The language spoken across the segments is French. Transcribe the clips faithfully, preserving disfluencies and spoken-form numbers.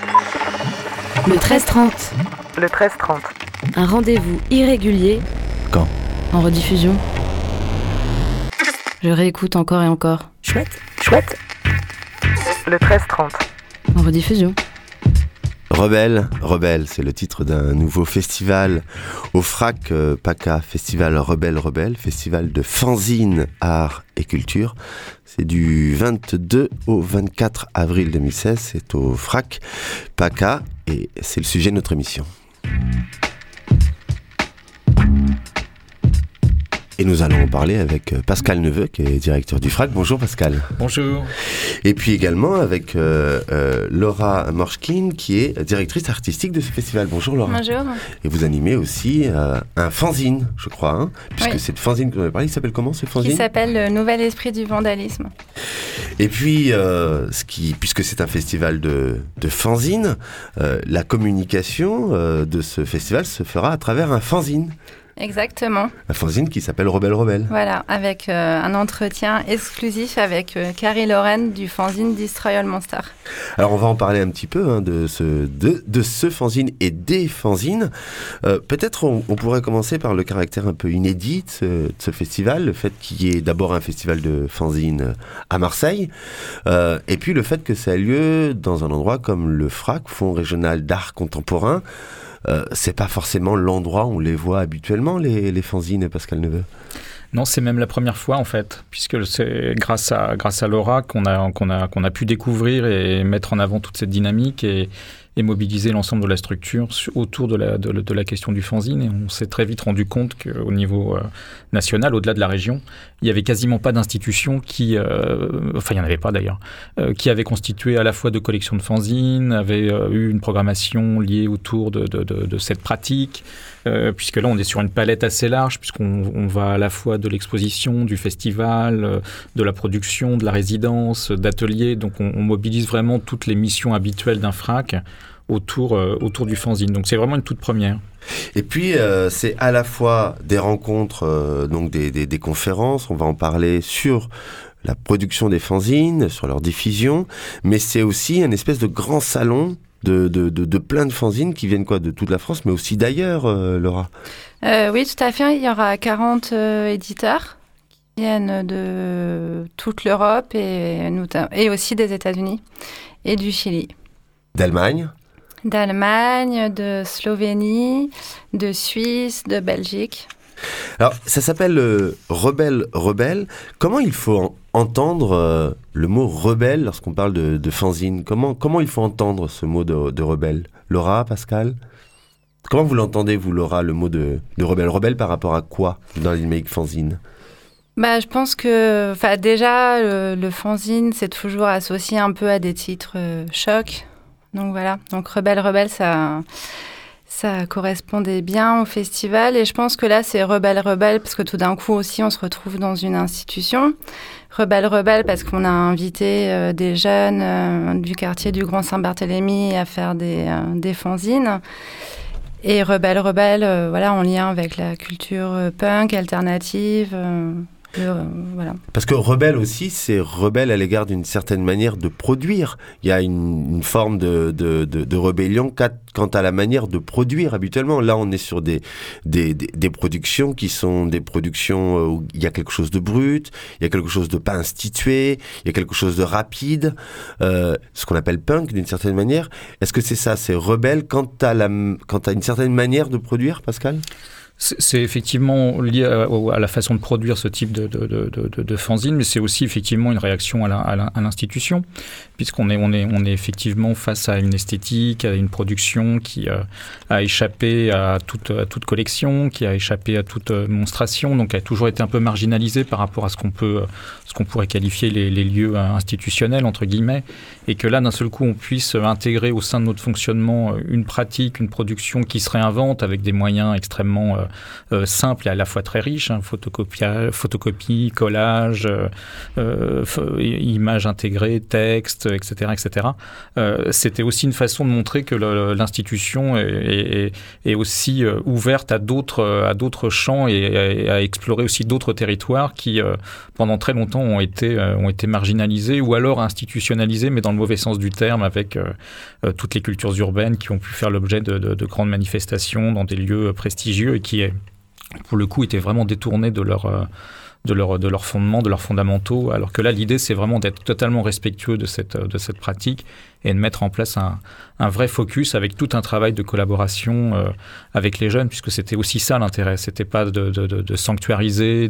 Le treize trente. Le treize trente. Un rendez-vous irrégulier. Quand ? En rediffusion. Je réécoute encore et encore. Chouette, chouette. Le treize trente. En rediffusion. Rebelle, Rebelle, c'est le titre d'un nouveau festival au FRAC euh, PACA, Festival Rebelle Rebelle, festival de fanzine, art et culture. C'est du vingt-deux au vingt-quatre avril deux mille seize, c'est au FRAC PACA et c'est le sujet de notre émission. Et nous allons en parler avec Pascal Neveu, qui est directeur du FRAC. Bonjour Pascal. Bonjour. Et puis également avec euh, euh, Laura Morschkin, qui est directrice artistique de ce festival. Bonjour Laura. Bonjour. Et vous animez aussi euh, un fanzine, je crois, hein, puisque oui. cette fanzine que vous avez parlé, il s'appelle comment ce fanzine ? Qui s'appelle le Nouvel Esprit du Vandalisme. Et puis, euh, ce qui, puisque c'est un festival de, de fanzine, euh, la communication euh, de ce festival se fera à travers un fanzine. Exactement. Un fanzine qui s'appelle Rebelle Rebelle. Voilà, avec euh, un entretien exclusif avec euh, Carrie Lauren du fanzine Destroy All Monster. Alors on va en parler un petit peu hein, de, ce, de, de ce fanzine et des fanzines. Euh, peut-être on, on pourrait commencer par le caractère un peu inédit de ce, de ce festival, le fait qu'il y ait d'abord un festival de fanzine à Marseille, euh, et puis le fait que ça ait lieu dans un endroit comme le FRAC, Fonds Régional d'Art Contemporain. Euh, c'est pas forcément l'endroit où on les voit habituellement, les, les fanzines, Pascal Neveu. Non, c'est même la première fois en fait, puisque c'est grâce à, grâce à Laura qu'on a, qu'on a, qu'on a pu découvrir et mettre en avant toute cette dynamique et, et mobiliser l'ensemble de la structure autour de la, de, de la question du fanzine. Et on s'est très vite rendu compte qu'au niveau euh, national, au-delà de la région, il n'y avait quasiment pas d'institution qui, euh, enfin il n'y en avait pas d'ailleurs, euh, qui avait constitué à la fois de collections de fanzines, avait euh, eu une programmation liée autour de, de, de, de cette pratique, euh, puisque là on est sur une palette assez large, puisqu'on on va à la fois de l'exposition, du festival, euh, de la production, de la résidence, d'ateliers, donc on, on mobilise vraiment toutes les missions habituelles d'un FRAC autour, euh, autour du fanzine. Donc c'est vraiment une toute première. Et puis, euh, c'est à la fois des rencontres, euh, donc des, des, des conférences, on va en parler sur la production des fanzines, sur leur diffusion, mais c'est aussi un espèce de grand salon de, de, de, de plein de fanzines qui viennent quoi, de toute la France, mais aussi d'ailleurs, euh, Laura. Euh, oui, tout à fait. Il y aura quarante euh, éditeurs qui viennent de toute l'Europe et, et aussi des États-Unis et du Chili. D'Allemagne D'Allemagne, de Slovénie, de Suisse, de Belgique. Alors, ça s'appelle euh, Rebelle Rebelle. Comment il faut en- entendre euh, le mot rebelle lorsqu'on parle de, de fanzine ? Comment, comment il faut entendre ce mot de, de rebelle ? Laura, Pascal ? Comment vous l'entendez, vous, Laura, le mot de, de rebelle ? Rebelle par rapport à quoi dans la dynamique fanzine ? Bah, je pense que déjà, le, le fanzine, c'est toujours associé un peu à des titres euh, chocs. Donc voilà, donc Rebelle Rebelle, ça, ça correspondait bien au festival. Et je pense que là, c'est Rebelle Rebelle, parce que tout d'un coup aussi, on se retrouve dans une institution. Rebelle Rebelle, parce qu'on a invité euh, des jeunes euh, du quartier du Grand Saint-Barthélemy à faire des, euh, des fanzines. Et Rebelle Rebelle, euh, voilà, en lien avec la culture euh, punk, alternative... Euh, Euh, voilà. Parce que rebelle aussi, c'est rebelle à l'égard d'une certaine manière de produire. Il y a une, une forme de, de, de, de rébellion quant à la manière de produire habituellement. Là, on est sur des, des, des, des productions qui sont des productions où il y a quelque chose de brut, il y a quelque chose de pas institué, il y a quelque chose de rapide, euh, ce qu'on appelle punk d'une certaine manière. Est-ce que c'est ça, c'est rebelle quant à, la, quant à une certaine manière de produire, Pascal ? C'est, c'est effectivement lié à, à la façon de produire ce type de, de, de, de, de fanzine, mais c'est aussi effectivement une réaction à, la, à, la, à l'institution, puisqu'on est, on est, on est effectivement face à une esthétique, à une production qui euh, a échappé à toute, à toute collection, qui a échappé à toute euh, monstration, donc a toujours été un peu marginalisée par rapport à ce qu'on peut, ce qu'on pourrait qualifier les, les lieux institutionnels, entre guillemets, et que là, d'un seul coup, on puisse intégrer au sein de notre fonctionnement une pratique, une production qui se réinvente avec des moyens extrêmement euh, euh, simple et à la fois très riche, hein, photocopie, photocopie, collage, euh, euh, images intégrées, texte, et cetera, et cetera. Euh, c'était aussi une façon de montrer que le, l'institution est, est, est aussi euh, ouverte à d'autres, à d'autres champs et, et à explorer aussi d'autres territoires qui, euh, pendant très longtemps, ont été, euh, ont été marginalisés ou alors institutionnalisés, mais dans le mauvais sens du terme, avec euh, euh, toutes les cultures urbaines qui ont pu faire l'objet de, de, de grandes manifestations dans des lieux prestigieux et qui, pour le coup, étaient vraiment détournés de leur... Euh, de leurs de leur fondements, de leurs fondamentaux, alors que là, l'idée, c'est vraiment d'être totalement respectueux de cette, de cette pratique et de mettre en place un, un vrai focus avec tout un travail de collaboration euh, avec les jeunes, puisque c'était aussi ça l'intérêt. C'était pas de, de, de, de sanctuariser,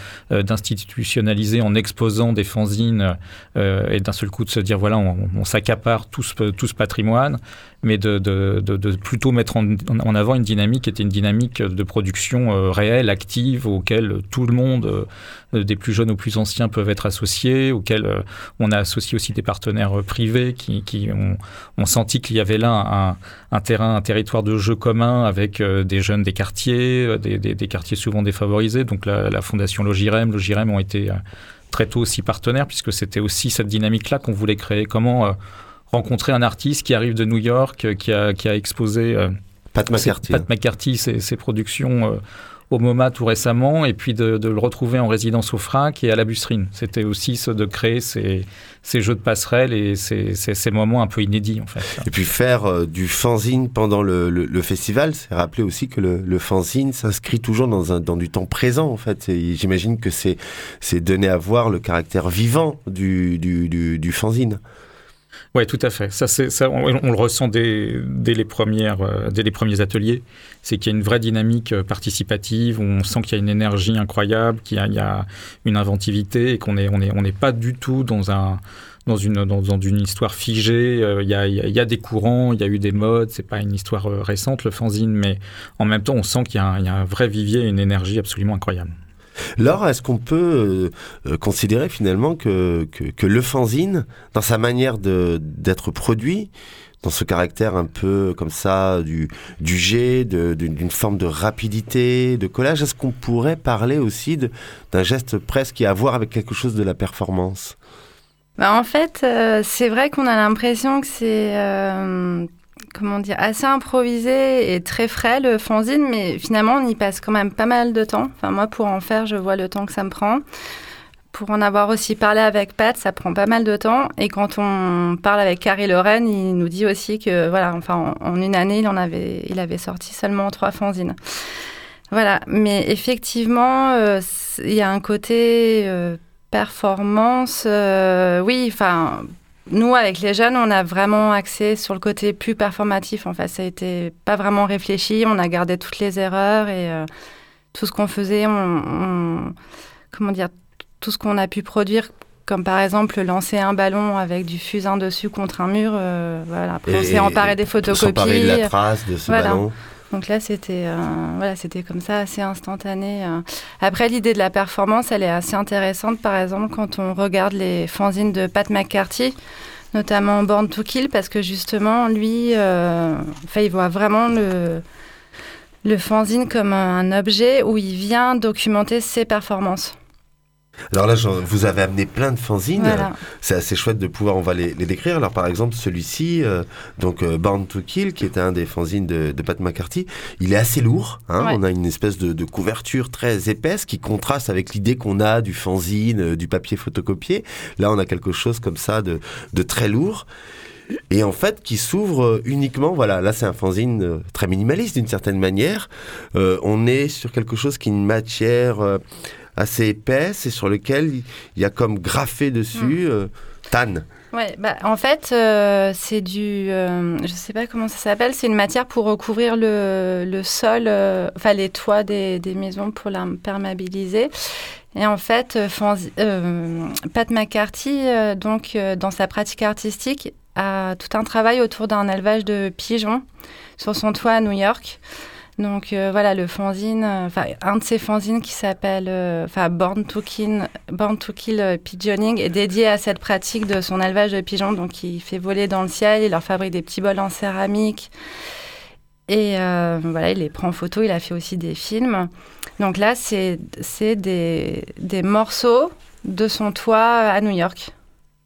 d'institutionnaliser en exposant des fanzines euh, et d'un seul coup de se dire, voilà, on, on s'accapare tout ce, tout ce patrimoine, mais de, de, de, de plutôt mettre en, en avant une dynamique qui était une dynamique de production euh, réelle, active, auquel tout le monde, euh, des plus jeunes aux plus anciens, peuvent être associés, auquel euh, on a associé aussi des partenaires euh, privés qui, qui ont, ont senti qu'il y avait là un, un terrain, un territoire de jeu commun avec euh, des jeunes des quartiers, euh, des, des, des quartiers souvent défavorisés. Donc la, la fondation Logirem, Logirem ont été euh, très tôt aussi partenaires, puisque c'était aussi cette dynamique-là qu'on voulait créer. Comment... Euh, rencontrer un artiste qui arrive de New York, qui a, qui a exposé euh, Pat McCarthy, Pat McCarthy ses, ses productions euh, au MoMA tout récemment, et puis de, de le retrouver en résidence au Frac et à la Busserine. C'était aussi ce de créer ces, ces jeux de passerelles et ces, ces, ces moments un peu inédits, en fait. Et puis faire euh, du fanzine pendant le, le, le festival, c'est rappeler aussi que le, le fanzine s'inscrit toujours dans, un, dans du temps présent, en fait. Et j'imagine que c'est, c'est donner à voir le caractère vivant du, du, du, du fanzine. Oui, tout à fait. Ça, c'est, ça, on, on le ressent dès, dès, les premières, euh, dès les premiers ateliers. C'est qu'il y a une vraie dynamique euh, participative, où on sent qu'il y a une énergie incroyable, qu'il y a, il y a une inventivité et qu'on n'est on est, on est pas du tout dans, un, dans, une, dans, dans une histoire figée. Euh, il, y a, il, y a, il y a des courants, il y a eu des modes. C'est pas une histoire euh, récente, le fanzine, mais en même temps, on sent qu'il y a un, il y a un vrai vivier et une énergie absolument incroyable. Laure, est-ce qu'on peut euh, considérer finalement que, que, que le fanzine, dans sa manière de, d'être produit, dans ce caractère un peu comme ça, du, du jet, de, d'une forme de rapidité, de collage, est-ce qu'on pourrait parler aussi de, d'un geste presque qui a à voir avec quelque chose de la performance ? Bah en fait, euh, c'est vrai qu'on a l'impression que c'est... Euh comment dire, assez improvisé et très frais, le fanzine, mais finalement, on y passe quand même pas mal de temps. Enfin, moi, pour en faire, je vois le temps que ça me prend. Pour en avoir aussi parlé avec Pat, ça prend pas mal de temps. Et quand on parle avec Carrie Lorraine, il nous dit aussi que, voilà, enfin, en, en une année, il en avait, il avait sorti seulement trois fanzines. Voilà. Mais effectivement, euh, il y a un côté euh, performance. Euh, oui, enfin... Nous, avec les jeunes, on a vraiment axé sur le côté plus performatif. En fait, ça a été pas vraiment réfléchi. On a gardé toutes les erreurs et euh, tout ce qu'on faisait, on, on, comment dire, tout ce qu'on a pu produire, comme par exemple lancer un ballon avec du fusain dessus contre un mur. Euh, voilà. Après, et, on s'est emparé des photocopies. S'emparer de la trace de ce voilà. ballon. Donc là, c'était, euh, voilà, c'était comme ça, assez instantané. Euh. Après, l'idée de la performance, elle est assez intéressante. Par exemple, quand on regarde les fanzines de Pat McCarthy, notamment Born to Kill, parce que justement, lui, euh, enfin, il voit vraiment le, le fanzine comme un objet où il vient documenter ses performances. Alors là, vous avez amené plein de fanzines. Voilà. C'est assez chouette de pouvoir, on va les, les décrire. Alors par exemple, celui-ci, euh, donc euh, Born to Kill, qui est un des fanzines de, de Pat McCarthy, il est assez lourd. Hein, ouais. On a une espèce de, de couverture très épaisse qui contraste avec l'idée qu'on a du fanzine, euh, du papier photocopié. Là, on a quelque chose comme ça de, de très lourd. Et en fait, qui s'ouvre uniquement, voilà, là c'est un fanzine très minimaliste d'une certaine manière. Euh, on est sur quelque chose qui est une matière... Euh, assez épaisse et sur lequel il y a comme graffé dessus mmh. euh, Tan. Ouais, bah, en fait, euh, c'est du... Euh, je ne sais pas comment ça s'appelle. C'est une matière pour recouvrir le, le sol, euh, enfin les toits des, des maisons pour l'imperméabiliser. Et en fait, euh, fanzi- euh, Pat McCarthy, euh, donc, euh, dans sa pratique artistique, a tout un travail autour d'un élevage de pigeons sur son toit à New York. Donc euh, voilà, le fanzine, enfin euh, un de ces fanzines qui s'appelle enfin euh, Born to Kill, Born to Kill euh, Pigeoning est dédié à cette pratique de son élevage de pigeons. Donc il fait voler dans le ciel, il leur fabrique des petits bols en céramique et euh, voilà, il les prend en photo. Il a fait aussi des films. Donc là, c'est c'est des des morceaux de son toit à New York.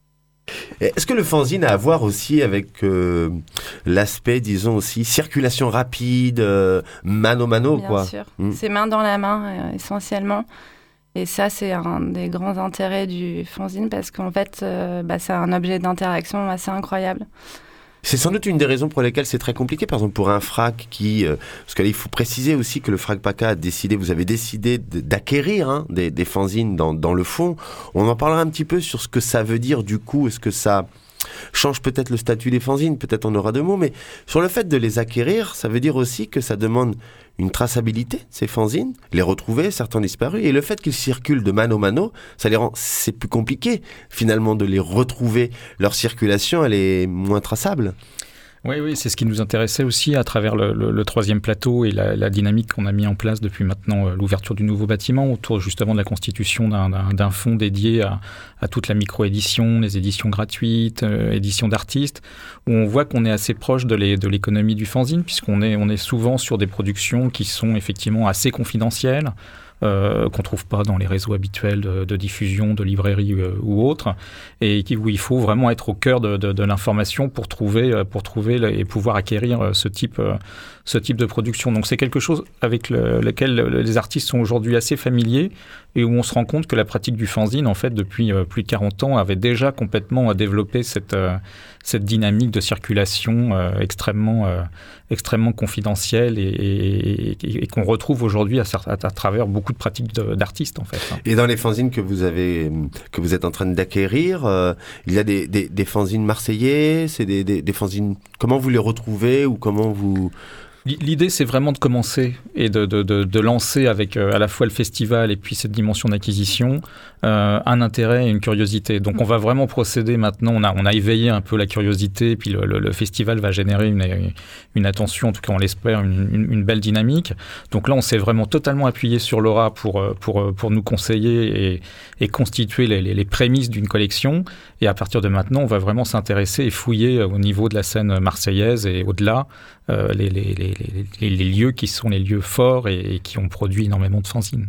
Est-ce que le fanzine a à voir aussi avec euh, l'aspect, disons aussi, circulation rapide, euh, mano mano, Bien quoi. sûr, Mm. c'est main dans la main euh, essentiellement. Et ça, c'est un des grands intérêts du fanzine parce qu'en fait, euh, bah, c'est un objet d'interaction assez incroyable. C'est sans doute une des raisons pour lesquelles c'est très compliqué, par exemple pour un frac qui... Euh, parce que là, il faut préciser aussi que le Frac Paca a décidé, vous avez décidé de- d'acquérir hein, des, des fanzines dans, dans le fond. On en parlera un petit peu sur ce que ça veut dire du coup, est-ce que ça change peut-être le statut des fanzines, peut-être on aura deux mots, mais sur le fait de les acquérir, ça veut dire aussi que ça demande une traçabilité, ces fanzines, les retrouver, certains disparus, et le fait qu'ils circulent de mano mano, ça les rend, c'est plus compliqué finalement de les retrouver. Leur circulation, elle est moins traçable. Oui, oui, c'est ce qui nous intéressait aussi à travers le, le, le troisième plateau et la, la dynamique qu'on a mis en place depuis maintenant euh, l'ouverture du nouveau bâtiment autour justement de la constitution d'un, d'un, d'un fonds dédié à, à toute la micro-édition, les éditions gratuites, euh, éditions d'artistes, où on voit qu'on est assez proche de, les, de l'économie du fanzine, puisqu'on est, on est souvent sur des productions qui sont effectivement assez confidentielles, Euh, qu'on ne trouve pas dans les réseaux habituels de, de diffusion, de librairie euh, ou autres, et qui, où il faut vraiment être au cœur de, de, de l'information pour trouver, euh, pour trouver le, et pouvoir acquérir euh, ce type, euh, ce type de production. Donc c'est quelque chose avec le, lequel les artistes sont aujourd'hui assez familiers et où on se rend compte que la pratique du fanzine, en fait, depuis euh, plus de quarante ans, avait déjà complètement développé cette, euh, cette dynamique de circulation euh, extrêmement, euh, extrêmement confidentielle et, et, et, et qu'on retrouve aujourd'hui à, à, à travers beaucoup de pratiques de, d'artistes, en fait. Et dans les fanzines que vous avez, que vous êtes en train d'acquérir, euh, il y a des, des, des fanzines marseillais, c'est des, des, des fanzines. Comment vous les retrouvez ou comment vous... L'idée, c'est vraiment de commencer et de, de, de, de lancer avec euh, à la fois le festival et puis cette dimension d'acquisition euh, un intérêt et une curiosité. Donc, on va vraiment procéder maintenant. On a, on a éveillé un peu la curiosité, puis le, le, le festival va générer une, une attention, en tout cas, on l'espère, une, une, une belle dynamique. Donc là, on s'est vraiment totalement appuyé sur Laura pour, pour, pour nous conseiller et, et constituer les, les, les prémices d'une collection. Et à partir de maintenant, on va vraiment s'intéresser et fouiller au niveau de la scène marseillaise et au-delà euh, les, les, les Les, les, les lieux qui sont les lieux forts et, et qui ont produit énormément de fanzines.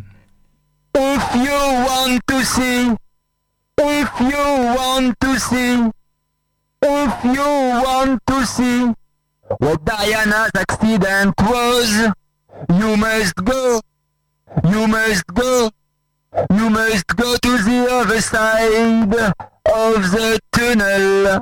If you want to see, if you want to see, if you want to see what Diana's accident was, you must go, you must go, you must go to the other side of the tunnel.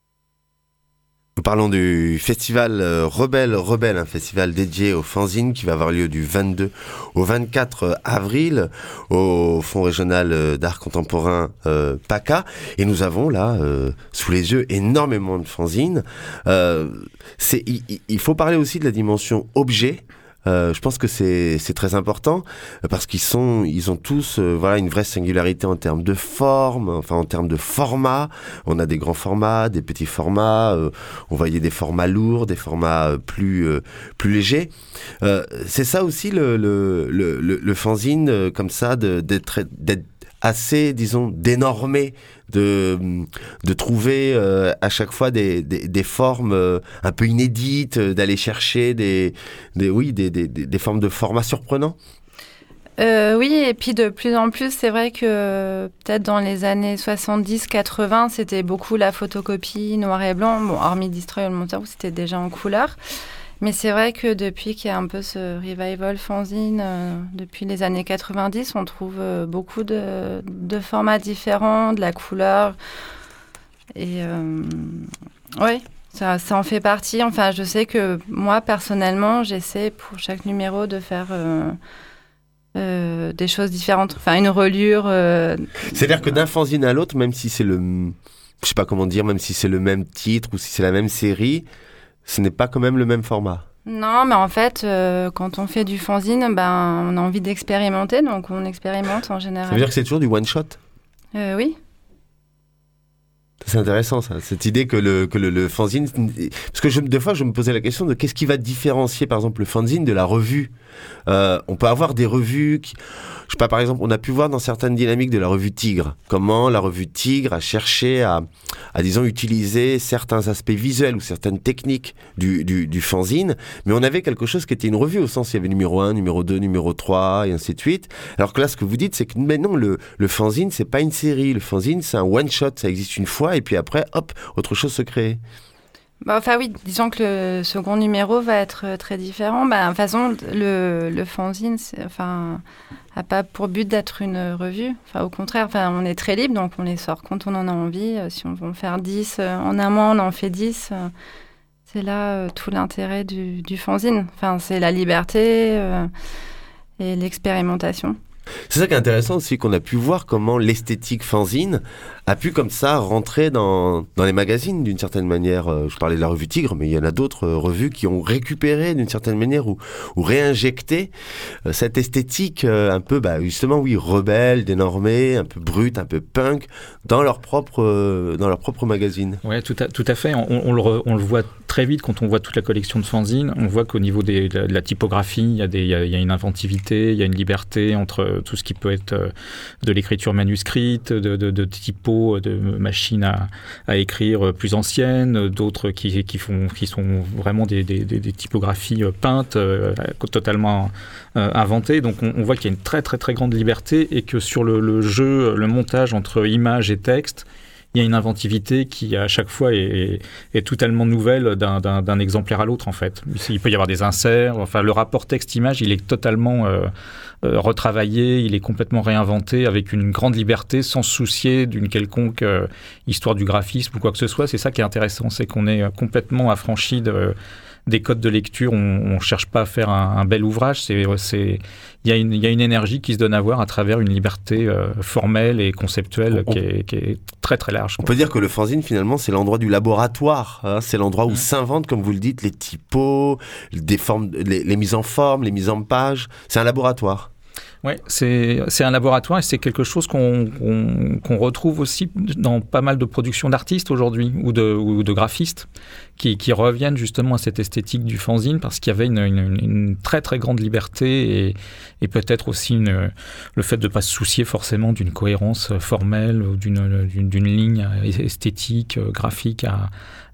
Nous parlons du festival euh, Rebelle Rebelle, un festival dédié aux fanzines qui va avoir lieu du vingt-deux au vingt-quatre avril au Fonds régional euh, d'art contemporain euh, PACA. Et nous avons là, euh, sous les yeux, énormément de fanzines. Euh, c'est, il, il faut parler aussi de la dimension objet. Euh, je pense que c'est, c'est très important parce qu'ils sont, ils ont tous euh, voilà, une vraie singularité en termes de forme, enfin en termes de format. On a des grands formats, des petits formats, euh, on voyait des formats lourds, des formats euh, plus, euh, plus légers. Euh, c'est ça aussi le, le, le, le, le fanzine, euh, comme ça, de, d'être, d'être assez, disons, dénormé, de, de trouver euh, à chaque fois des, des, des formes euh, un peu inédites, euh, d'aller chercher des, des, oui, des, des, des formes de format surprenants. Euh, oui, et puis de plus en plus, c'est vrai que peut-être dans les années soixante-dix quatre-vingts, c'était beaucoup la photocopie noir et blanc, bon, hormis Destroy All Monster, où c'était déjà en couleur. Mais c'est vrai que depuis qu'il y a un peu ce revival fanzine, euh, depuis les années quatre-vingt-dix, on trouve euh, beaucoup de, de formats différents, de la couleur. Et euh, oui, ça, ça en fait partie. Enfin, je sais que moi, personnellement, j'essaie pour chaque numéro de faire euh, euh, des choses différentes. Enfin, une reliure. Euh, C'est-à-dire que d'un fanzine à l'autre, même si c'est le... Je sais pas comment dire, même si c'est le même titre ou si c'est la même série... Ce n'est pas quand même le même format. Non, mais en fait, euh, quand on fait du fanzine, ben, on a envie d'expérimenter, donc on expérimente en général. Ça veut dire que c'est toujours du one-shot ? euh, Oui. C'est intéressant, ça, cette idée que le, que le, le fanzine... Parce que je, deux fois, je me posais la question de qu'est-ce qui va différencier, par exemple, le fanzine de la revue. Euh, on peut avoir des revues qui... Je sais pas, par exemple, on a pu voir dans certaines dynamiques de la revue Tigre, comment la revue Tigre a cherché à, à disons, utiliser certains aspects visuels ou certaines techniques du, du, du fanzine, mais on avait quelque chose qui était une revue, au sens où il y avait numéro un, numéro deux, numéro trois, et ainsi de suite. Alors que là, ce que vous dites, c'est que mais non, le, le fanzine, c'est pas une série. Le fanzine, c'est un one-shot, ça existe une fois fois, et puis après, hop, autre chose se crée. Bah, enfin oui, disons que le second numéro va être très différent. Bah, de toute façon, le, le fanzine, c'est, enfin, n'a pas pour but d'être une revue. Enfin, au contraire, enfin, on est très libre, donc on les sort quand on en a envie. Si on veut en faire dix en un mois, on en fait dix. C'est là euh, tout l'intérêt du, du fanzine. Enfin, c'est la liberté euh, et l'expérimentation. C'est ça qui est intéressant aussi, qu'on a pu voir comment l'esthétique fanzine a pu comme ça rentrer dans, dans les magazines d'une certaine manière. Euh, je parlais de la revue Tigre, mais il y en a d'autres euh, revues qui ont récupéré d'une certaine manière ou, ou réinjecté euh, cette esthétique euh, un peu, bah, justement, oui, rebelle, dénormée, un peu brute, un peu punk, dans leur propre, euh, dans leur propre magazine. Oui, tout à, tout à fait. On, on, le re, on le voit très vite quand on voit toute la collection de fanzines. On voit qu'au niveau des, de, la, de la typographie, il y, a des, il, y a, il y a une inventivité, il y a une liberté entre tout ce qui peut être euh, de l'écriture manuscrite, de, de, de typos, de machines à, à écrire plus anciennes, d'autres qui, qui, font, qui sont vraiment des, des, des typographies peintes, euh, totalement euh, inventées. Donc on, on voit qu'il y a une très très très grande liberté et que sur le, le jeu, le montage entre images et texte, il y a une inventivité qui, à chaque fois, est, est totalement nouvelle d'un, d'un, d'un exemplaire à l'autre, en fait. Il peut y avoir des inserts. Enfin, le rapport texte-image, il est totalement euh, euh, retravaillé, il est complètement réinventé avec une grande liberté, sans se soucier d'une quelconque euh, histoire du graphisme ou quoi que ce soit. C'est ça qui est intéressant, c'est qu'on est complètement affranchi de... des codes de lecture, on ne cherche pas à faire un, un bel ouvrage, c'est, c'est, il y a une, il y a une énergie qui se donne à voir à travers une liberté euh, formelle et conceptuelle on, qui, est, qui est très très large. On peut dire que le fanzine, finalement, c'est l'endroit du laboratoire, hein, c'est l'endroit où mmh. s'inventent, comme vous le dites, les typos, des formes, les, les mises en forme, les mises en page, c'est un laboratoire. Oui, c'est, c'est un laboratoire et c'est quelque chose qu'on, qu'on, qu'on retrouve aussi dans pas mal de productions d'artistes aujourd'hui ou de, ou de graphistes qui, qui reviennent justement à cette esthétique du fanzine parce qu'il y avait une, une, une très très grande liberté et, et peut-être aussi une, le fait de ne pas se soucier forcément d'une cohérence formelle ou d'une, d'une, d'une ligne esthétique, graphique à,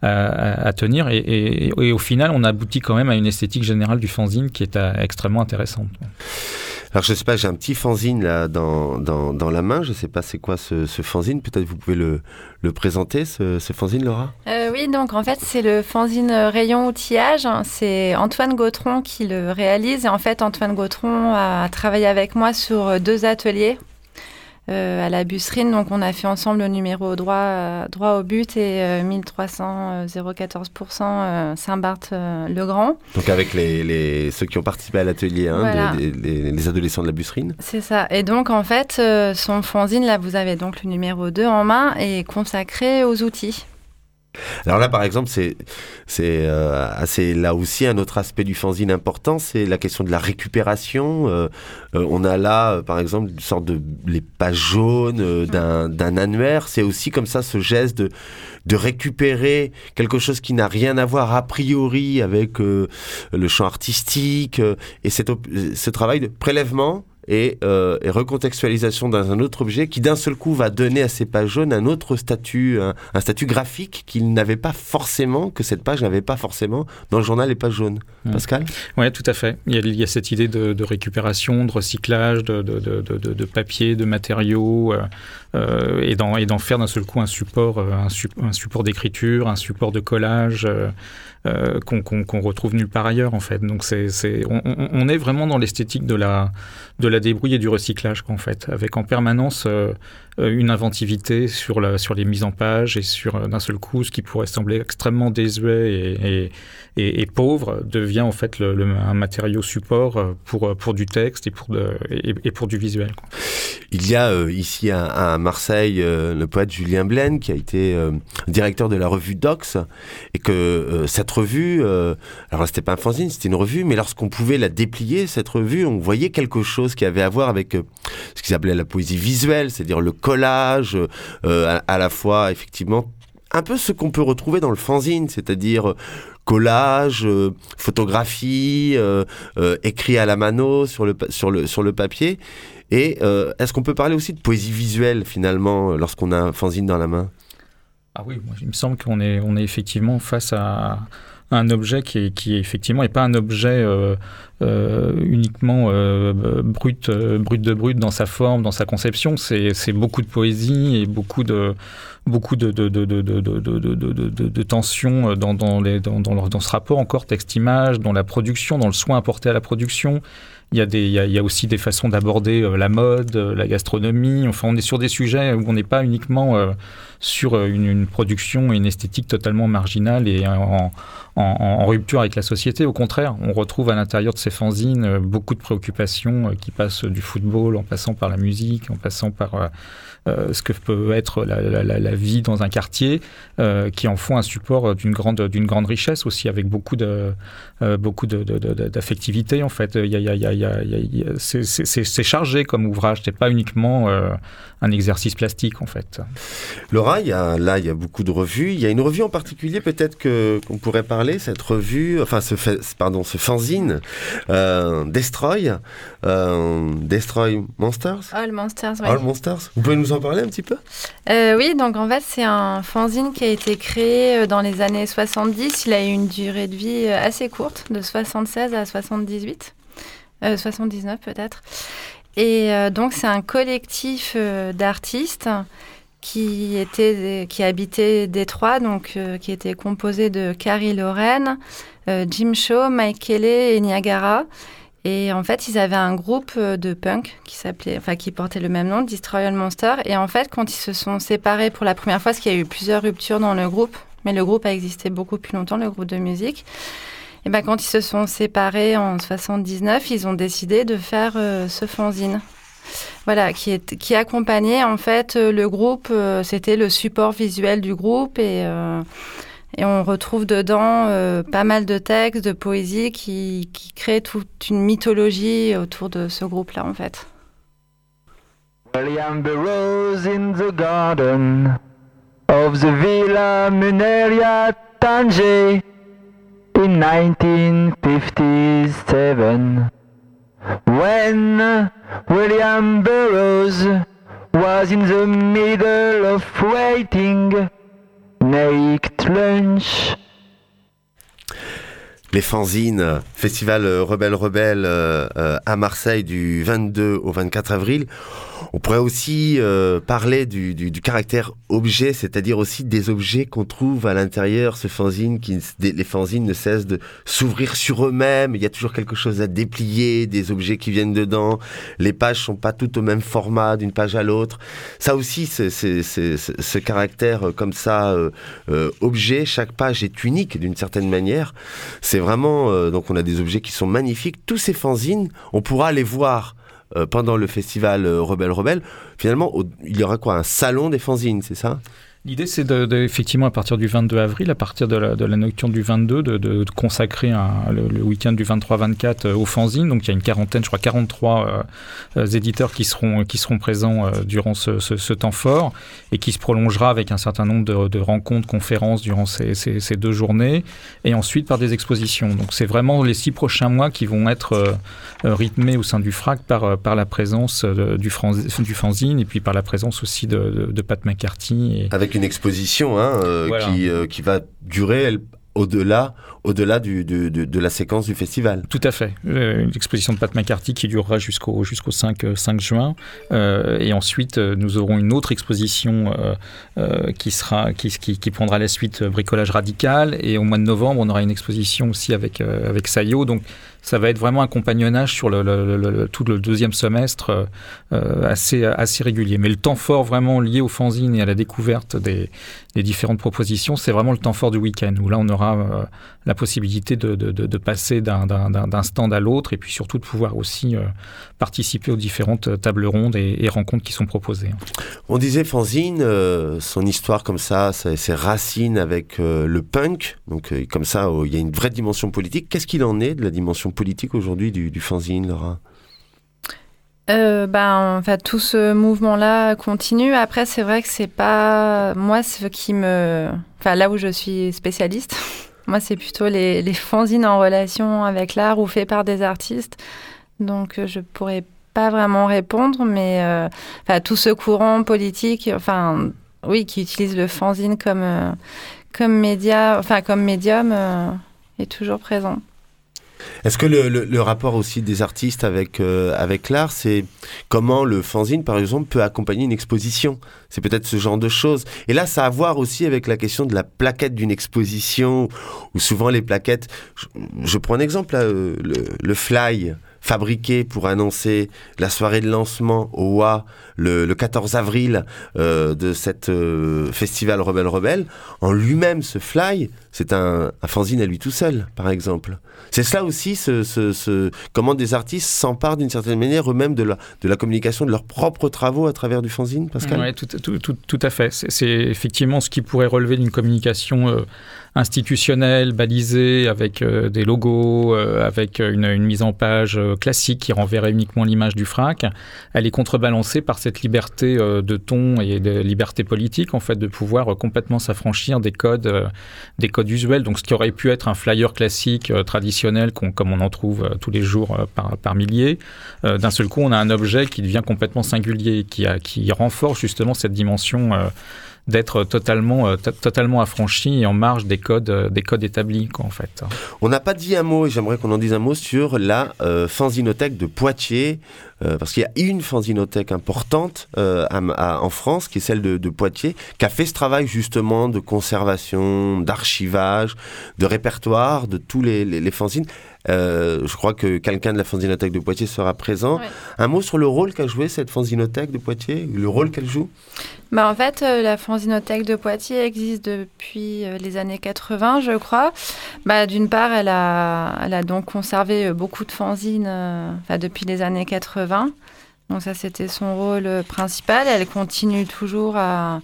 à, à tenir et, et, et au final on aboutit quand même à une esthétique générale du fanzine qui est à, extrêmement intéressante. Alors je ne sais pas, j'ai un petit fanzine là dans, dans, dans la main, je ne sais pas c'est quoi ce, ce fanzine, peut-être vous pouvez le, le présenter, ce, ce fanzine, Laura ? euh, Oui, donc en fait c'est le fanzine Rayon Outillage, c'est Antoine Gautron qui le réalise et en fait Antoine Gautron a travaillé avec moi sur deux ateliers euh, à la Busserine, donc on a fait ensemble le numéro droit, euh, droit au but et euh, mille trois cents zéro quatorze pour cent euh, Saint-Barth-le-Grand. Donc avec les, les, ceux qui ont participé à l'atelier, hein, voilà. des, des, les adolescents de la Busserine. C'est ça, et donc en fait euh, son fanzine, là vous avez donc le numéro deux en main, est consacré aux outils. Alors là, par exemple, c'est, c'est euh, assez, là aussi un autre aspect du fanzine important, c'est la question de la récupération. Euh, euh, on a là, euh, par exemple, une sorte de les pages jaunes euh, d'un, d'un annuaire. C'est aussi comme ça ce geste de, de récupérer quelque chose qui n'a rien à voir a priori avec euh, le champ artistique euh, et cet op- ce travail de prélèvement. Et, euh, et recontextualisation dans un autre objet qui d'un seul coup va donner à ces pages jaunes un autre statut, un, un statut graphique qu'il n'avait pas forcément, que cette page n'avait pas forcément dans le journal Les Pages Jaunes. Mmh. Pascal ? Oui, tout à fait. Il y a, il y a cette idée de, de récupération, de recyclage, de, de, de, de, de papier, de matériaux, euh, euh, et, d'en, et d'en faire d'un seul coup un support, un, su, un support d'écriture, un support de collage, euh, euh, qu'on, qu'on, qu'on retrouve nulle part ailleurs en fait. Donc c'est, c'est, on, on est vraiment dans l'esthétique de la, de la débrouille et du recyclage en fait, avec en permanence euh, une inventivité sur, la, sur les mises en page et sur euh, d'un seul coup ce qui pourrait sembler extrêmement désuet et, et, et, et pauvre devient en fait le, le, un matériau support pour, pour du texte et pour, de, et, et pour du visuel, quoi. Il y a euh, ici à, à Marseille euh, le poète Julien Blaine qui a été euh, directeur de la revue Dox et que euh, cette revue, euh, alors là c'était pas un fanzine, c'était une revue, mais lorsqu'on pouvait la déplier, cette revue, on voyait quelque chose qui avait à voir avec euh, ce qu'ils appelaient la poésie visuelle, c'est-à-dire le collage, euh, à, à la fois effectivement un peu ce qu'on peut retrouver dans le fanzine, c'est-à-dire collage, euh, photographie, euh, euh, écrit à la mano sur le, sur le, sur le papier. Et euh, est-ce qu'on peut parler aussi de poésie visuelle, finalement, lorsqu'on a un fanzine dans la main ? Ah oui, moi, il me semble qu'on est, on est effectivement face à un objet qui, est, qui est effectivement n'est pas un objet euh, euh, uniquement euh, brut, euh, brut de brut dans sa forme, dans sa conception. C'est, c'est beaucoup de poésie et beaucoup de, beaucoup de, de, de, de, de, de, de, de, de, de tensions dans, dans, les, dans, dans, dans ce rapport encore texte-image, dans la production, dans le soin apporté à la production. Il y a, des, il y a, il y a aussi des façons d'aborder euh, la mode, euh, la gastronomie. Enfin, on est sur des sujets où on n'est pas uniquement euh, sur une, une production et une esthétique totalement marginale et en, en, en rupture avec la société. Au contraire, on retrouve à l'intérieur de ces fanzines euh, beaucoup de préoccupations euh, qui passent du football en passant par la musique, en passant par euh, euh, ce que peut être la, la, la, la vie dans un quartier, euh, qui en font un support d'une grande, d'une grande richesse aussi, avec beaucoup, de, euh, beaucoup de, de, de, d'affectivité en fait. Il y a, il y a, il y a, il y a, il y a, c'est, c'est, c'est chargé comme ouvrage, c'est pas uniquement euh, un exercice plastique en fait. Laura, il y a, là il y a beaucoup de revues, il y a une revue en particulier peut-être que, qu'on pourrait parler, cette revue, enfin ce, pardon, ce fanzine, euh, Destroy, euh, Destroy Monsters All Monsters, oui. All Monsters, vous pouvez nous en parler un petit peu ? euh, Oui, donc en fait c'est un fanzine qui a été créé dans les années soixante-dix, il a eu une durée de vie assez courte, de soixante-seize à soixante-dix-huit. Euh, soixante-dix-neuf peut-être. Et euh, donc c'est un collectif euh, d'artistes qui était qui habitait Détroit, donc euh, qui était composé de Carrie Lauren, euh, Jim Shaw, Mike Kelly et Niagara. Et en fait, ils avaient un groupe de punk qui s'appelait, enfin qui portait le même nom, Destroy All Monsters. Et en fait, quand ils se sont séparés pour la première fois, parce qu'il y a eu plusieurs ruptures dans le groupe, mais le groupe a existé beaucoup plus longtemps, le groupe de musique. Et ben, quand ils se sont séparés en soixante-dix-neuf, ils ont décidé de faire euh, ce fanzine. Voilà, qui, est, qui accompagnait en fait le groupe, euh, c'était le support visuel du groupe et, euh, et on retrouve dedans euh, pas mal de textes, de poésie qui, qui créent toute une mythologie autour de ce groupe-là en fait. William Burroughs in the garden of the Villa Muneria Tanger. In nineteen fifty-seven, when William Burroughs was in the middle of waiting, naked lunch. Les fanzines, Festival Rebelle Rebelle euh, euh, à Marseille du vingt-deux au vingt-quatre avril. On pourrait aussi euh, parler du, du, du caractère objet, c'est-à-dire aussi des objets qu'on trouve à l'intérieur, ce fanzine, qui, des, les fanzines ne cessent de s'ouvrir sur eux-mêmes, il y a toujours quelque chose à déplier, des objets qui viennent dedans, les pages sont pas toutes au même format d'une page à l'autre. Ça aussi, c'est, c'est, c'est, c'est, ce caractère euh, comme ça, euh, euh, objet, chaque page est unique d'une certaine manière. C'est vraiment, euh, donc on a des objets qui sont magnifiques. Tous ces fanzines, on pourra les voir Euh, pendant le festival euh, Rebelle Rebelle. Finalement, au, il y aura quoi, un salon des fanzines, c'est ça ? L'idée, c'est de, de, effectivement, à partir du vingt-deux avril, à partir de la, de la nocturne du vingt-deux, de, de, de consacrer un, le, le week-end du vingt-trois vingt-quatre euh, aux fanzines. Donc, il y a une quarantaine, je crois, quarante-trois euh, éditeurs qui seront, qui seront présents euh, durant ce, ce, ce temps fort et qui se prolongera avec un certain nombre de, de rencontres, conférences durant ces, ces, ces deux journées et ensuite par des expositions. Donc, c'est vraiment les six prochains mois qui vont être euh, rythmés au sein du F R A C par, par la présence de, du, franz, du fanzine et puis par la présence aussi de, de, de Pat McCarthy. Et, avec une exposition hein, euh, voilà. qui, euh, qui va durer elle, au-delà, au-delà du, de, de, de la séquence du festival. Tout à fait. Euh, l'exposition de Pat McCarthy qui durera jusqu'au, jusqu'au cinq juin. Euh, et ensuite, euh, nous aurons une autre exposition euh, euh, qui, sera, qui, qui, qui prendra la suite euh, Bricolage Radical. Et au mois de novembre, on aura une exposition aussi avec, euh, avec Sayo. Donc, ça va être vraiment un compagnonnage sur le, le, le, le, tout le deuxième semestre euh, assez, assez régulier. Mais le temps fort vraiment lié au fanzine et à la découverte des, des différentes propositions, c'est vraiment le temps fort du week-end, où là on aura euh, la possibilité de, de, de, de passer d'un, d'un, d'un stand à l'autre et puis surtout de pouvoir aussi euh, participer aux différentes tables rondes et, et rencontres qui sont proposées. On disait fanzine, euh, son histoire comme ça, ses racines avec euh, le punk, donc euh, comme ça il euh, y a une vraie dimension politique. Qu'est-ce qu'il en est de la dimension politique aujourd'hui du, du fanzine, Laura ? euh, ben, en fait, tout ce mouvement-là continue. Après, c'est vrai que c'est pas moi ce qui me, enfin là où je suis spécialiste. Moi, c'est plutôt les, les fanzines en relation avec l'art ou faits par des artistes. Donc, je pourrais pas vraiment répondre, mais euh, enfin tout ce courant politique, enfin oui, qui utilise le fanzine comme euh, comme média, enfin comme médium, euh, est toujours présent. Est-ce que le, le, le rapport aussi des artistes avec, euh, avec l'art, c'est comment le fanzine, par exemple, peut accompagner une exposition? C'est peut-être ce genre de choses. Et là, ça a à voir aussi avec la question de la plaquette d'une exposition, où souvent les plaquettes... Je, je prends un exemple, là, euh, le, le fly fabriqué pour annoncer la soirée de lancement au W A le, le quatorze avril euh, de cette euh, festival Rebelle Rebelle, en lui-même, ce fly, c'est un, un fanzine à lui tout seul, par exemple. C'est cela aussi, ce, ce, ce, comment des artistes s'emparent d'une certaine manière eux-mêmes de la, de la communication de leurs propres travaux à travers du fanzine, Pascal? Oui, tout, tout, tout, tout à fait. C'est, c'est effectivement ce qui pourrait relever d'une communication euh, institutionnelle, balisée, avec euh, des logos, euh, avec une, une mise en page euh, classique qui renverrait uniquement l'image du frac. Elle est contrebalancée par cette liberté euh, de ton et de liberté politique, en fait, de pouvoir euh, complètement s'affranchir des codes, euh, des codes usuels. Donc, ce qui aurait pu être un flyer classique, euh, traditionnel, qu'on, comme on en trouve euh, tous les jours euh, par, par milliers, euh, d'un seul coup, on a un objet qui devient complètement singulier, qui, a, qui renforce justement cette dimension euh, d'être totalement, euh, t- totalement affranchi et en marge des codes, euh, des codes établis, quoi, en fait. On n'a pas dit un mot, et j'aimerais qu'on en dise un mot, sur la euh, fanzinothèque de Poitiers, euh, parce qu'il y a une fanzinothèque importante euh, à, à, en France, qui est celle de, de Poitiers, qui a fait ce travail justement de conservation, d'archivage, de répertoire de tous les, les, les fanzines. Euh, je crois que quelqu'un de la fanzinothèque de Poitiers sera présent. Ouais. Un mot sur le rôle qu'a joué cette fanzinothèque de Poitiers, le rôle qu'elle joue? Bah en fait, euh, la fanzinothèque de Poitiers existe depuis euh, les années quatre-vingts, je crois. Bah, d'une part, elle a, elle a donc conservé euh, beaucoup de fanzines euh, depuis les années quatre-vingts. Donc ça, c'était son rôle euh, principal. Elle continue toujours à...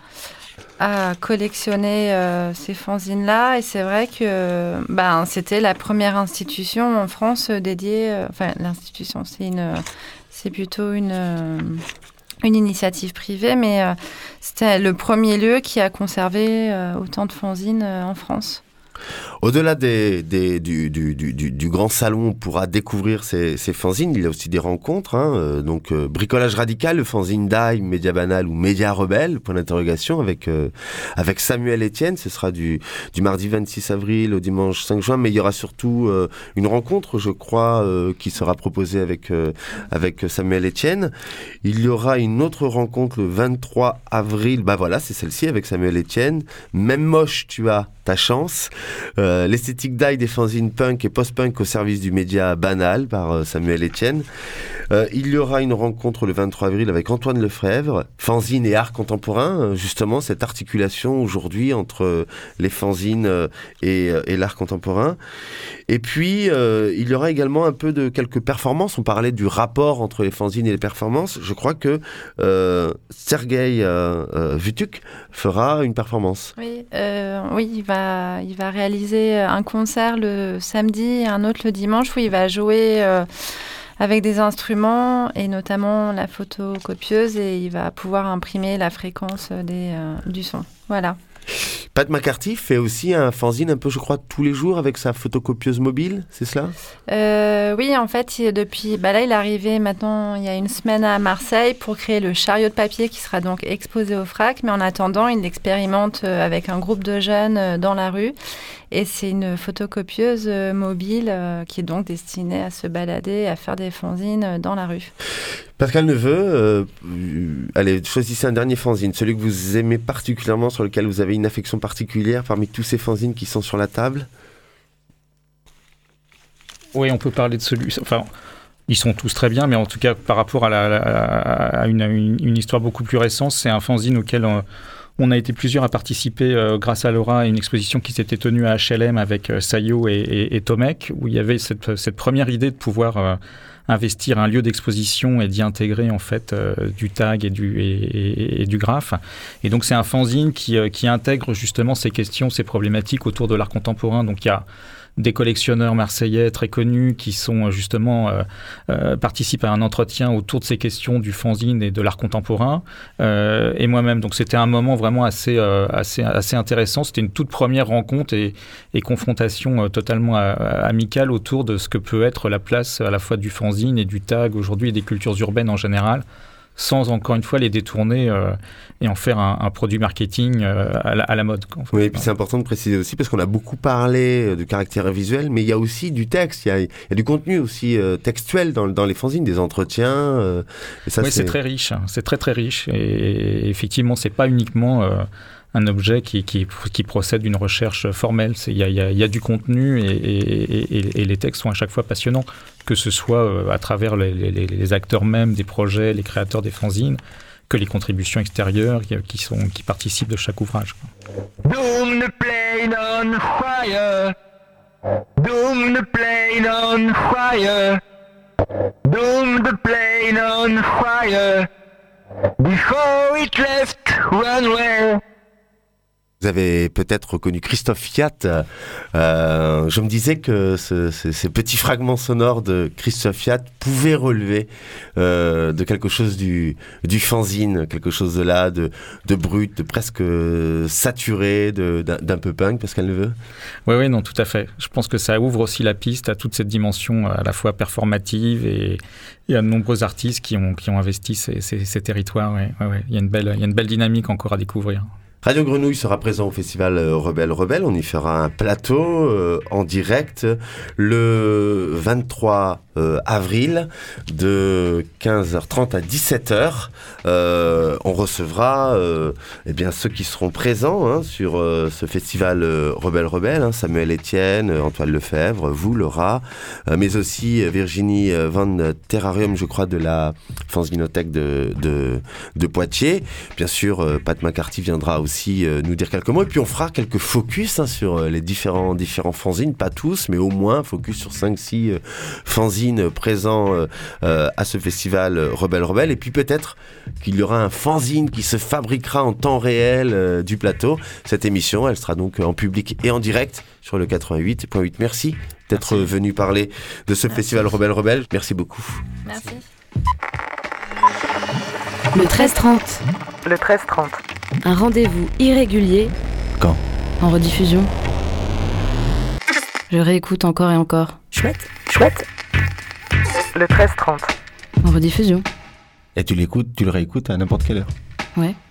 à collectionner euh, ces fanzines-là. Et c'est vrai que ben, c'était la première institution en France dédiée... Euh, enfin, l'institution, c'est, une, c'est plutôt une, euh, une initiative privée, mais euh, c'était le premier lieu qui a conservé euh, autant de fanzines euh, en France. Au-delà des, des, du, du, du, du grand salon, on pourra découvrir ces, ces fanzines. Il y a aussi des rencontres. Hein, euh, donc, euh, Bricolage Radical, le fanzine d'Aïe, Média Banal ou Média Rebelle, point d'interrogation, avec, euh, avec Samuel Etienne. Ce sera du, du mardi vingt-six avril au dimanche cinq juin. Mais il y aura surtout euh, une rencontre, je crois, euh, qui sera proposée avec, euh, avec Samuel Etienne. Il y aura une autre rencontre le vingt-trois avril. Bah voilà, c'est celle-ci avec Samuel Etienne. Même moche, tu as ta chance. Euh, l'esthétique d'ail des fanzines punk et post-punk au service du média banal par euh, Samuel Etienne. Euh, il y aura une rencontre le vingt-trois avril avec Antoine Lefrèvre, fanzine et art contemporain, justement cette articulation aujourd'hui entre les fanzines euh, et, euh, et l'art contemporain. Et puis, euh, il y aura également un peu de quelques performances. On parlait du rapport entre les fanzines et les performances. Je crois que euh, Sergueï euh, euh, Vutuk fera une performance. Oui, euh, oui il, va, il va réaliser un concert le samedi et un autre le dimanche où il va jouer euh, avec des instruments et notamment la photocopieuse et il va pouvoir imprimer la fréquence des, euh, du son. Voilà. Pat McCarthy fait aussi un fanzine un peu, je crois, tous les jours avec sa photocopieuse mobile, c'est cela? euh, Oui, en fait, il, depuis, bah là, il est arrivé maintenant, il y a une semaine à Marseille pour créer le chariot de papier qui sera donc exposé au FRAC. Mais en attendant, il l'expérimente avec un groupe de jeunes dans la rue. Et c'est une photocopieuse mobile euh, qui est donc destinée à se balader, à faire des fanzines dans la rue. Pascal Neveu, euh, allez, choisissez un dernier fanzine, celui que vous aimez particulièrement, sur lequel vous avez une affection particulière parmi tous ces fanzines qui sont sur la table. Oui, on peut parler de celui... Enfin, ils sont tous très bien, mais en tout cas, par rapport à, la, à une, une, une histoire beaucoup plus récente, c'est un fanzine auquel... On, On a été plusieurs à participer, euh, grâce à Laura, à une exposition qui s'était tenue à H L M avec euh, Sayo et, et, et Tomek, où il y avait cette, cette première idée de pouvoir euh, investir un lieu d'exposition et d'y intégrer en fait euh, du tag et du, et, et, et du graphe. Et donc c'est un fanzine qui, euh, qui intègre justement ces questions, ces problématiques autour de l'art contemporain. Donc il y a des collectionneurs marseillais très connus qui sont justement euh, euh, participent à un entretien autour de ces questions du fanzine et de l'art contemporain, euh, et moi-même. Donc c'était un moment vraiment assez euh, assez assez intéressant. C'était une toute première rencontre et, et confrontation euh, totalement euh, amicale autour de ce que peut être la place à la fois du fanzine et du tag aujourd'hui et des cultures urbaines en général sans encore une fois les détourner euh, et en faire un, un produit marketing euh, à, la, à la mode. Quoi, en fait. Oui, et puis c'est important de préciser aussi, parce qu'on a beaucoup parlé du caractère visuel, mais il y a aussi du texte, il y a, il y a du contenu aussi euh, textuel dans, dans les fanzines, des entretiens. Euh, et ça, oui, c'est... c'est très riche, hein, c'est très très riche. Et, et effectivement, c'est pas uniquement euh, un objet qui, qui, qui procède d'une recherche formelle. Il y a, y, a, y a du contenu et, et, et, et les textes sont à chaque fois passionnants, que ce soit euh, à travers les, les, les acteurs mêmes des projets, les créateurs des fanzines, que les contributions extérieures qui, qui, sont, qui participent de chaque ouvrage. Doom the plane on fire. Doom the plane on fire. Doom the plane on fire. Before it left runway. Vous avez peut-être reconnu Christophe Fiat. Euh, je me disais que ce, ce, ces petits fragments sonores de Christophe Fiat pouvaient relever euh, de quelque chose du, du fanzine, quelque chose de là, de, de brut, de presque saturé, de, d'un, d'un peu punk, Pascal Neveu. Oui, oui, non, tout à fait. Je pense que ça ouvre aussi la piste à toute cette dimension à la fois performative et, et à de nombreux artistes qui ont, qui ont investi ces, ces, ces territoires. Ouais, ouais, ouais. Il y a une belle, il y a une belle dynamique encore à découvrir. Radio Grenouille sera présent au festival Rebelle Rebelle. On y fera un plateau euh, en direct le vingt-trois euh, avril de quinze heures trente à dix-sept heures. Euh, on recevra euh, eh bien, ceux qui seront présents hein, sur euh, ce festival euh, Rebelle Rebelle. Hein, Samuel Etienne, Antoine Lefebvre, vous, Laura, euh, mais aussi Virginie Van Terrarium, je crois, de la fanzinothèque de, de, de Poitiers. Bien sûr, euh, Pat McCarthy viendra aussi aussi euh, nous dire quelques mots et puis on fera quelques focus hein, sur euh, les différents, différents fanzines, pas tous mais au moins focus sur cinq six euh, fanzines présents euh, euh, à ce festival euh, Rebelle Rebelle et puis peut-être qu'il y aura un fanzine qui se fabriquera en temps réel euh, du plateau. Cette émission elle sera donc en public et en direct sur le quatre-vingt-huit virgule huit. Merci d'être Merci. venu parler de ce Merci. festival Rebelle Rebelle. Merci beaucoup. Merci. Le treize trente. Le treize trente. Un rendez-vous irrégulier. Quand ? En rediffusion. Je réécoute encore et encore. Chouette, chouette. Le treize trente. En rediffusion. Et tu l'écoutes, tu le réécoutes à n'importe quelle heure ? Ouais.